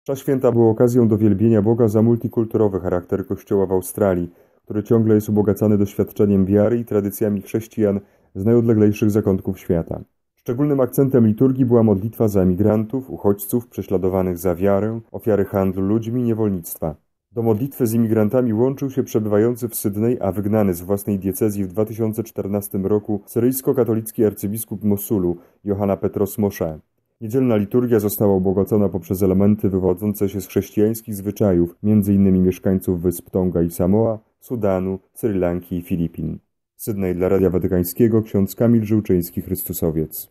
Czas święta był okazją do wielbienia Boga za multikulturowy charakter Kościoła w Australii, który ciągle jest ubogacany doświadczeniem wiary i tradycjami chrześcijan z najodleglejszych zakątków świata. Szczególnym akcentem liturgii była modlitwa za emigrantów, uchodźców, prześladowanych za wiarę, ofiary handlu ludźmi, niewolnictwa. Do modlitwy z imigrantami łączył się przebywający w Sydney, a wygnany z własnej diecezji w 2014 roku syryjsko-katolicki arcybiskup Mosulu, Johanna Petros Moshe. Niedzielna liturgia została ubogacona poprzez elementy wywodzące się z chrześcijańskich zwyczajów, m.in. mieszkańców wysp Tonga i Samoa, Sudanu, Sri Lanki i Filipin. Sydney dla Radia Watykańskiego, ksiądz Kamil Żyłczyński, Chrystusowiec.